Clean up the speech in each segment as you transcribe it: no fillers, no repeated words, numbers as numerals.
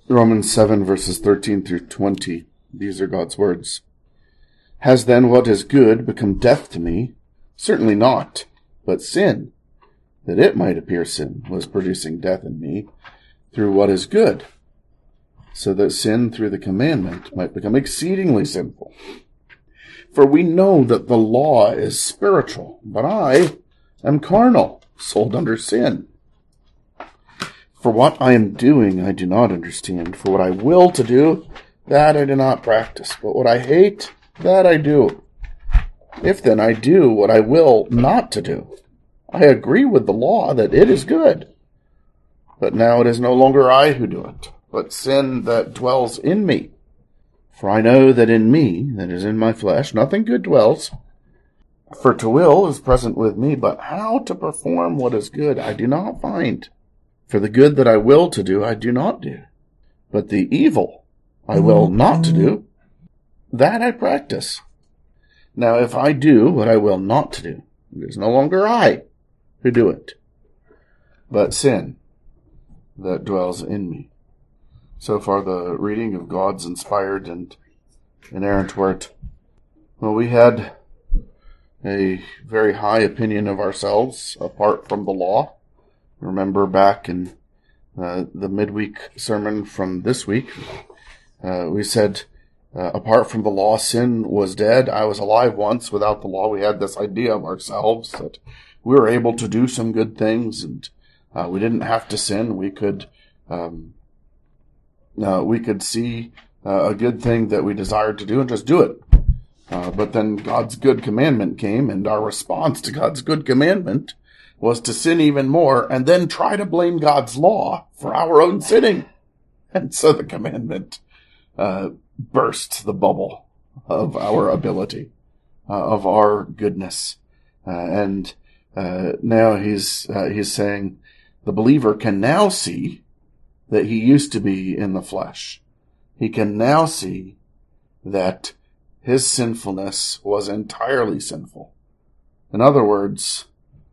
Romans 7 verses 13 through 20. These are God's words. Has then what is good become death to me? Certainly not. But sin, that it might appear sin, was producing death in me through what is good, so that sin through the commandment might become exceedingly sinful. For we know that the law is spiritual, but I am carnal, sold under sin. For what I am doing I do not understand. For what I will to do, that I do not practice. But what I hate, that I do. If then I do what I will not to do, I agree with the law that it is good. But now it is no longer I who do it, but sin that dwells in me. For I know that in me, that is in my flesh, nothing good dwells. For to will is present with me, but how to perform what is good I do not find. For the good that I will to do, I do not do. But the evil I will not to do, that I practice. Now if I do what I will not to do, it is no longer I who do it, but sin that dwells in me. So far the reading of God's inspired and inerrant word. Well, we had a very high opinion of ourselves apart from the law. Remember back in the midweek sermon from this week, we said, apart from the law, sin was dead. I was alive once without the law. We had this idea of ourselves that we were able to do some good things and we didn't have to sin. We could see a good thing that we desired to do and just do it. But then God's good commandment came, and our response to God's good commandment was to sin even more and then try to blame God's law for our own sinning. And so the commandment burst the bubble of our ability, of our goodness. And now he's saying the believer can now see that he used to be in the flesh. He can now see that his sinfulness was entirely sinful. In other words,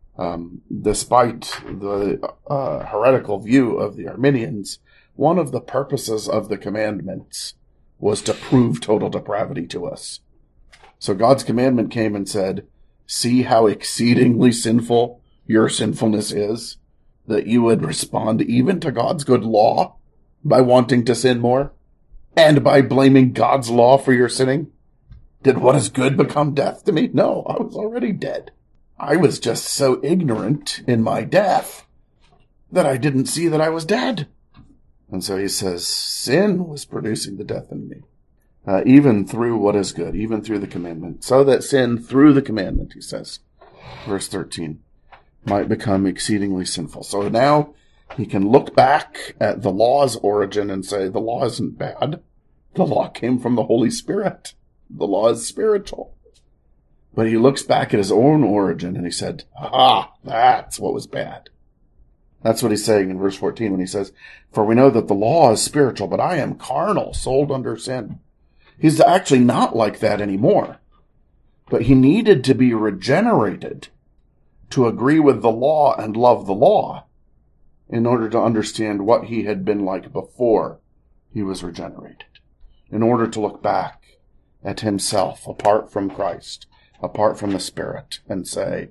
despite the heretical view of the Arminians, one of the purposes of the commandments was to prove total depravity to us. So God's commandment came and said, see how exceedingly sinful your sinfulness is, that you would respond even to God's good law by wanting to sin more and by blaming God's law for your sinning. Did what is good become death to me? No, I was already dead. I was just so ignorant in my death that I didn't see that I was dead. And so he says, sin was producing the death in me, even through what is good, even through the commandment. So that sin through the commandment, he says, verse 13, might become exceedingly sinful. So now he can look back at the law's origin and say, the law isn't bad. The law came from the Holy Spirit. The law is spiritual. But he looks back at his own origin and he said, that's what was bad. That's what he's saying in verse 14 when he says, for we know that the law is spiritual, but I am carnal, sold under sin. He's actually not like that anymore. But he needed to be regenerated to agree with the law and love the law in order to understand what he had been like before he was regenerated. In order to look back at himself apart from Christ, apart from the Spirit, and say,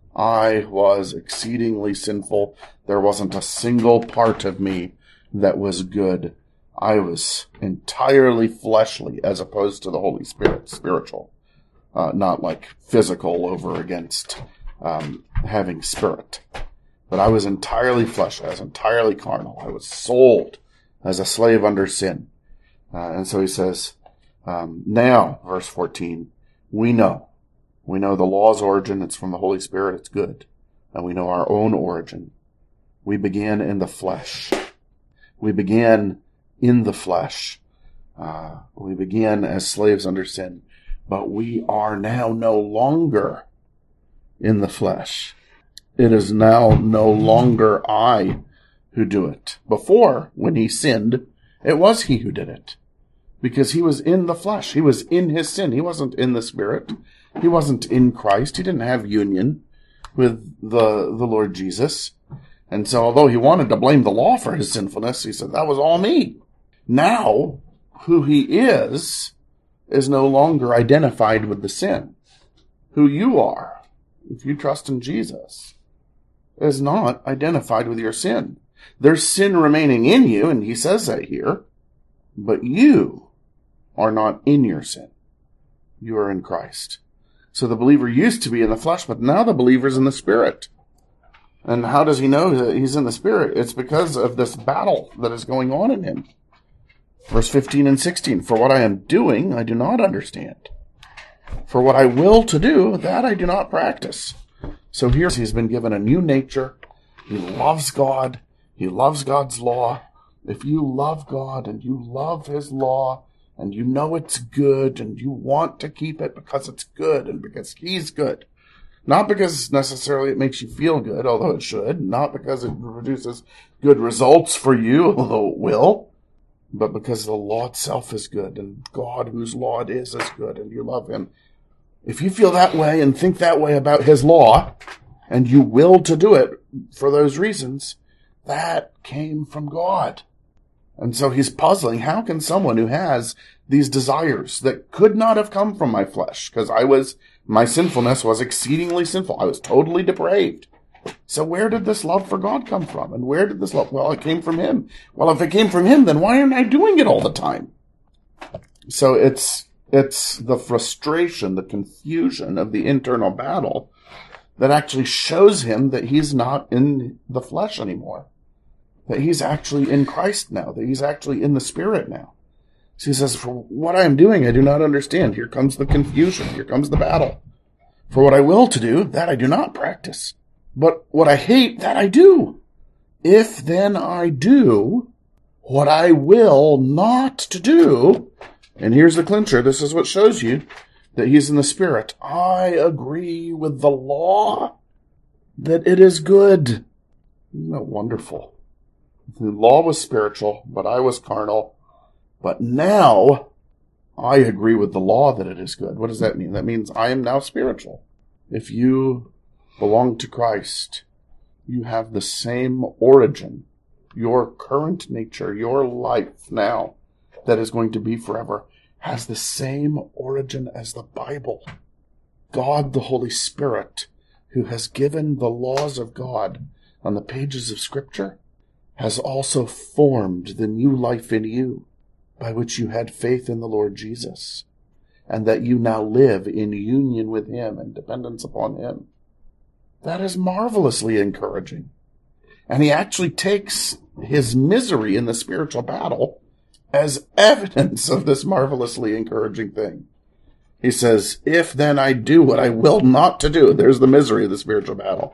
I was exceedingly sinful. There wasn't a single part of me that was good. I was entirely fleshly as opposed to the Holy Spirit, spiritual. Not like physical over against having spirit. But I was entirely fleshly. I was entirely carnal. I was sold as a slave under sin. And so he says, now, verse 14, we know the law's origin. It's from the Holy Spirit. It's good. And we know our own origin. We began in the flesh. We began in the flesh. We began as slaves under sin. But we are now no longer in the flesh. It is now no longer I who do it. Before, when he sinned, it was he who did it. Because he was in the flesh. He was in his sin. He wasn't in the Spirit. He wasn't in Christ. He didn't have union with the Lord Jesus. And so although he wanted to blame the law for his sinfulness, he said, that was all me. Now, who he is no longer identified with the sin. Who you are, if you trust in Jesus, is not identified with your sin. There's sin remaining in you, and he says that here, but you are not in your sin. You are in Christ. So the believer used to be in the flesh, but now the believer's in the Spirit. And how does he know that he's in the Spirit? It's because of this battle that is going on in him. Verse 15 and 16, for what I am doing, I do not understand. For what I will to do, that I do not practice. So here he's been given a new nature. He loves God. He loves God's law. If you love God and you love his law and you know it's good and you want to keep it because it's good and because he's good, not because necessarily it makes you feel good, although it should, not because it produces good results for you, although it will, but because the law itself is good and God, whose law it is good, and you love him. If you feel that way and think that way about his law, and you will to do it for those reasons, that came from God. And so he's puzzling. How can someone who has these desires that could not have come from my flesh, because my sinfulness was exceedingly sinful. I was totally depraved. So where did this love for God come from? And where did this love? Well, it came from him. Well, if it came from him, then why aren't I doing it all the time? So it's the frustration, the confusion of the internal battle that actually shows him that he's not in the flesh anymore. That he's actually in Christ now. That he's actually in the Spirit now. So he says, for what I am doing, I do not understand. Here comes the confusion. Here comes the battle. For what I will to do, that I do not practice. But what I hate, that I do. If then I do what I will not to do, and here's the clincher, this is what shows you that he's in the Spirit. I agree with the law that it is good. Isn't that wonderful? The law was spiritual, but I was carnal. But now I agree with the law that it is good. What does that mean? That means I am now spiritual. If you belong to Christ, you have the same origin. Your current nature, your life now, that is going to be forever, has the same origin as the Bible. God, the Holy Spirit, who has given the laws of God on the pages of Scripture, has also formed the new life in you, by which you had faith in the Lord Jesus, and that you now live in union with him and dependence upon him. That is marvelously encouraging. And he actually takes his misery in the spiritual battle as evidence of this marvelously encouraging thing. He says, if then I do what I will not to do, there's the misery of the spiritual battle.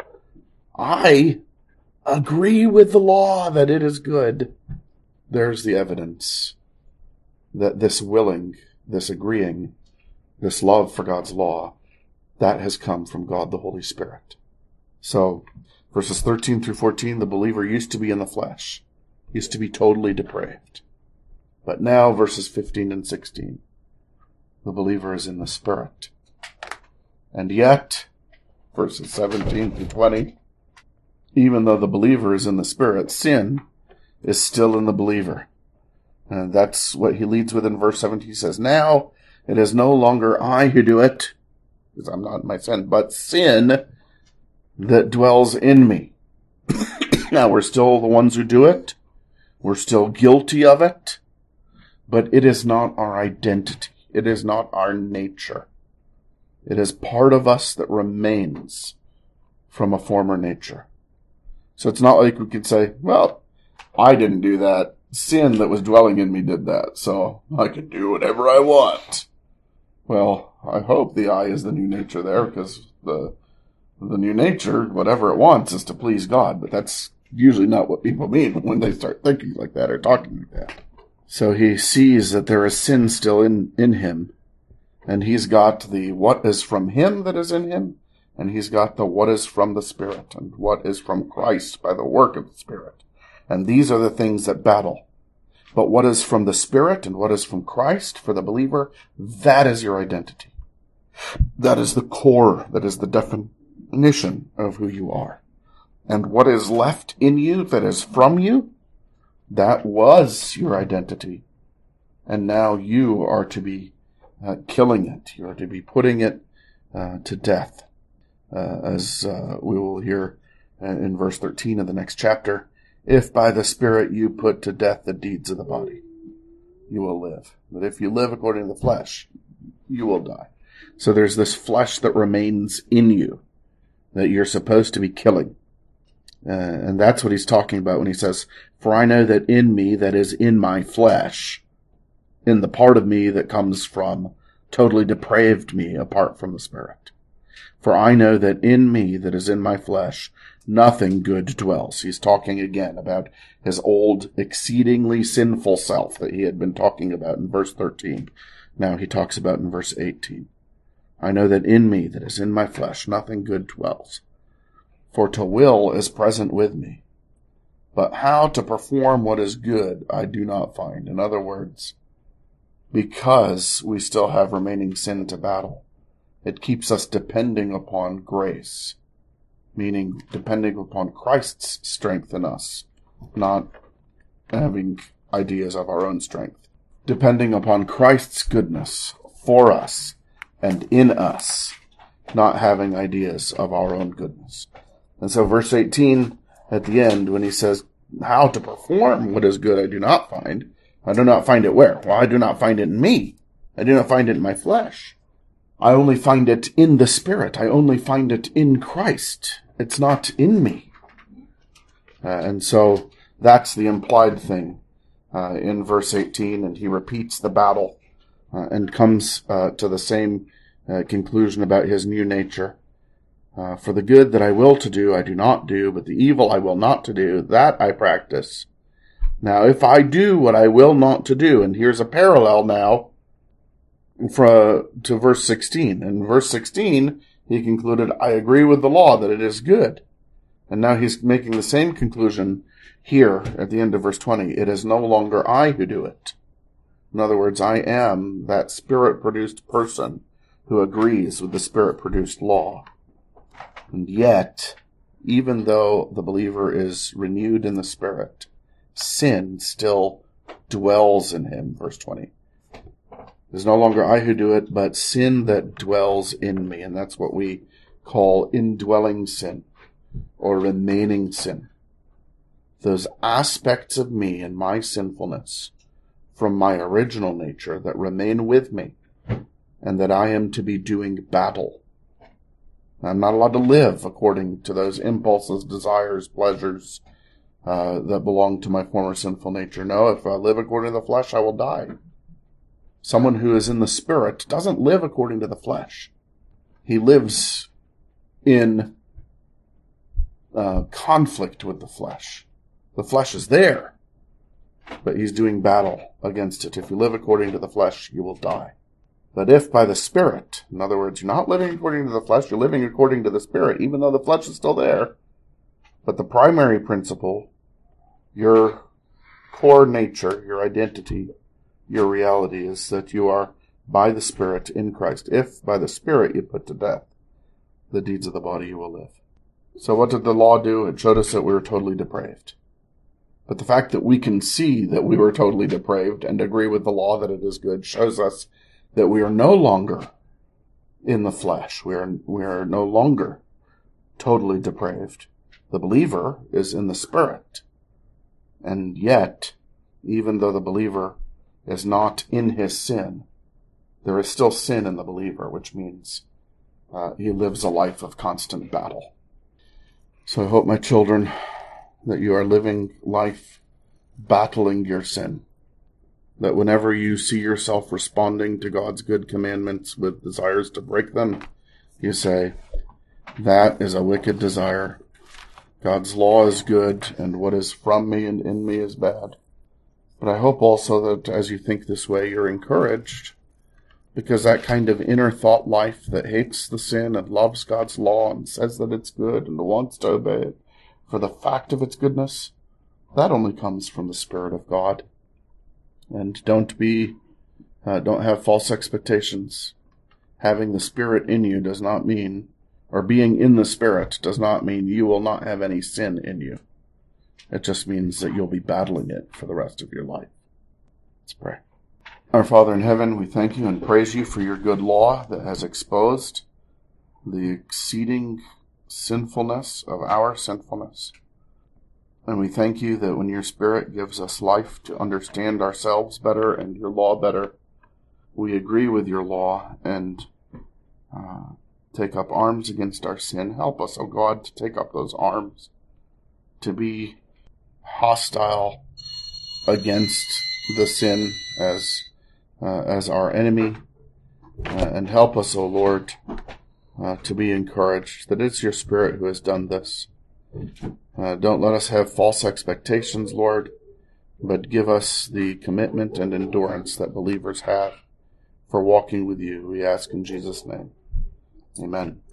I agree with the law that it is good. There's the evidence that this willing, this agreeing, this love for God's law, that has come from God the Holy Spirit. So, verses 13 through 14, the believer used to be in the flesh, used to be totally depraved. But now, verses 15 and 16, the believer is in the Spirit. And yet, verses 17 through 20, even though the believer is in the Spirit, sin is still in the believer. And that's what he leads with in verse 17. He says, now it is no longer I who do it, because I'm not in my sin, but sin that dwells in me. Now we're still the ones who do it. We're still guilty of it. But it is not our identity. It is not our nature. It is part of us that remains from a former nature. So it's not like we could say, well, I didn't do that. Sin that was dwelling in me did that, so I can do whatever I want. Well, I hope the I is the new nature there, because the new nature, whatever it wants, is to please God. But that's usually not what people mean when they start thinking like that or talking like that. So he sees that there is sin still in him, and he's got the what is from him that is in him, and he's got the what is from the Spirit, and what is from Christ by the work of the Spirit. And these are the things that battle. But what is from the Spirit and what is from Christ for the believer, that is your identity. That is the core, that is the definition of who you are. And what is left in you that is from you, That was your identity. And now you are to be killing it. You are to be putting it to death. As we will hear in verse 13 of the next chapter, if by the Spirit you put to death the deeds of the body, you will live. But if you live according to the flesh, you will die. So there's this flesh that remains in you that you're supposed to be killing. And that's what he's talking about when he says, for I know that in me, that is in my flesh, in the part of me that comes from totally depraved me apart from the Spirit. For I know that in me, that is in my flesh, nothing good dwells. He's talking again about his old, exceedingly sinful self that he had been talking about in verse 13. Now he talks about in verse 18. I know that in me, that is in my flesh, nothing good dwells. For to will is present with me. But how to perform what is good, I do not find. In other words, because we still have remaining sin to battle, it keeps us depending upon grace, meaning depending upon Christ's strength in us, not having ideas of our own strength. Depending upon Christ's goodness for us and in us, not having ideas of our own goodness. And so verse 18 at the end, when he says, how to perform what is good I do not find it where? Well, I do not find it in me. I do not find it in my flesh. I only find it in the Spirit. I only find it in Christ. It's not in me. And so that's the implied thing in verse 18. And he repeats the battle and comes to the same conclusion about his new nature. For the good that I will to do, I do not do, but the evil I will not to do, that I practice. Now, if I do what I will not to do, and here's a parallel now to verse 16. In verse 16, he concluded, I agree with the law that it is good. And now he's making the same conclusion here at the end of verse 20. It is no longer I who do it. In other words, I am that Spirit-produced person who agrees with the Spirit-produced law. And yet, even though the believer is renewed in the Spirit, sin still dwells in him, verse 20. It is no longer I who do it, but sin that dwells in me. And that's what we call indwelling sin or remaining sin. Those aspects of me and my sinfulness from my original nature that remain with me and that I am to be doing battle. I'm not allowed to live according to those impulses, desires, pleasures that belong to my former sinful nature. No, if I live according to the flesh, I will die. Someone who is in the Spirit doesn't live according to the flesh. He lives in conflict with the flesh. The flesh is there, but he's doing battle against it. If you live according to the flesh, you will die. But if by the Spirit, in other words, you're not living according to the flesh, you're living according to the Spirit, even though the flesh is still there. But the primary principle, your core nature, your identity, your reality is that you are by the Spirit in Christ. If by the Spirit you put to death the deeds of the body, you will live. So what did the law do? It showed us that we were totally depraved. But the fact that we can see that we were totally depraved and agree with the law that it is good shows us that we are no longer in the flesh. We are no longer totally depraved. The believer is in the Spirit. And yet, even though the believer is not in his sin, there is still sin in the believer, which means he lives a life of constant battle. So I hope, my children, that you are living life battling your sin. That whenever you see yourself responding to God's good commandments with desires to break them, you say, that is a wicked desire. God's law is good, and what is from me and in me is bad. But I hope also that as you think this way, you're encouraged, because that kind of inner thought life that hates the sin and loves God's law and says that it's good and wants to obey it for the fact of its goodness, that only comes from the Spirit of God. And don't have false expectations. Having the Spirit in you does not mean, or being in the Spirit does not mean you will not have any sin in you. It just means that you'll be battling it for the rest of your life. Let's pray. Our Father in heaven, we thank you and praise you for your good law that has exposed the exceeding sinfulness of our sinfulness. And we thank you that when your Spirit gives us life to understand ourselves better and your law better, we agree with your law and take up arms against our sin. Help us, O God, to take up those arms, to be hostile against the sin as our enemy, and help us, O Lord, to be encouraged that it's your Spirit who has done this. Don't let us have false expectations, Lord, but give us the commitment and endurance that believers have for walking with you. We ask in Jesus' name. Amen.